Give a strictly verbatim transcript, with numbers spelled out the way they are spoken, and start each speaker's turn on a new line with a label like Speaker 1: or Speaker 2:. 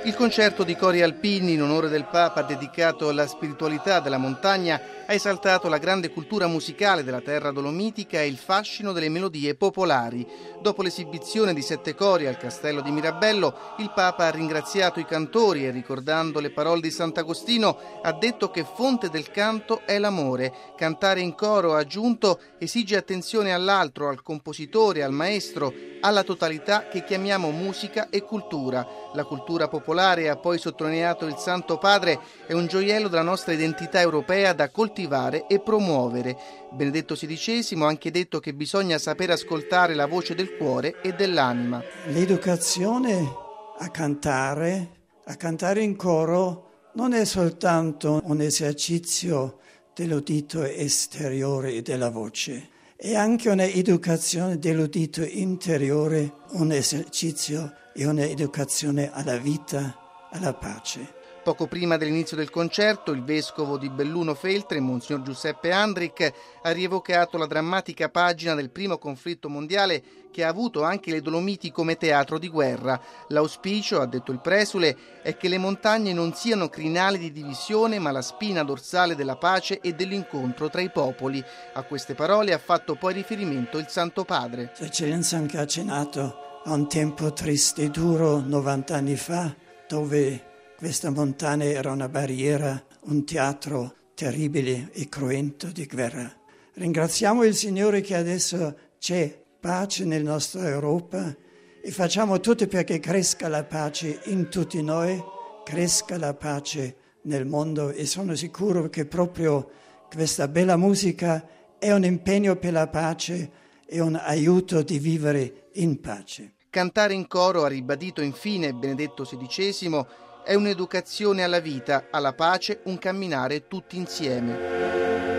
Speaker 1: Il concerto di cori alpini in onore del Papa, dedicato alla spiritualità della montagna, ha esaltato la grande cultura musicale della terra dolomitica e il fascino delle melodie popolari. Dopo l'esibizione di sette cori al Castello di Mirabello, il Papa ha ringraziato i cantori e, ricordando le parole di Sant'Agostino, ha detto che fonte del canto è l'amore. Cantare in coro, ha aggiunto, esige attenzione all'altro, al compositore, al maestro, alla totalità che chiamiamo musica e cultura. La cultura popolare, ha poi sottolineato il Santo Padre, è un gioiello della nostra identità europea da coltivare e promuovere. Benedetto sedicesimo ha anche detto che bisogna saper ascoltare la voce del cuore e dell'anima.
Speaker 2: L'educazione a cantare, a cantare in coro, non è soltanto un esercizio dell'udito esteriore e della voce, è anche un'educazione dell'udito interiore, un esercizio e un'educazione alla vita, alla pace.
Speaker 1: Poco prima dell'inizio del concerto, il vescovo di Belluno Feltre, Monsignor Giuseppe Andric, ha rievocato la drammatica pagina del primo conflitto mondiale che ha avuto anche le Dolomiti come teatro di guerra. L'auspicio, ha detto il presule, è che le montagne non siano crinali di divisione, ma la spina dorsale della pace e dell'incontro tra i popoli. A queste parole ha fatto poi riferimento il Santo Padre.
Speaker 2: Eccellenza anche ha accennato a un tempo triste e duro, novanta anni fa, dove questa montagna era una barriera, un teatro terribile e cruento di guerra. Ringraziamo il Signore che adesso c'è pace nella nostra Europa e facciamo tutto perché cresca la pace in tutti noi, cresca la pace nel mondo, e sono sicuro che proprio questa bella musica è un impegno per la pace e un aiuto di vivere in pace.
Speaker 1: Cantare in coro, ha ribadito infine Benedetto sedicesimo, è un'educazione alla vita, alla pace, un camminare tutti insieme.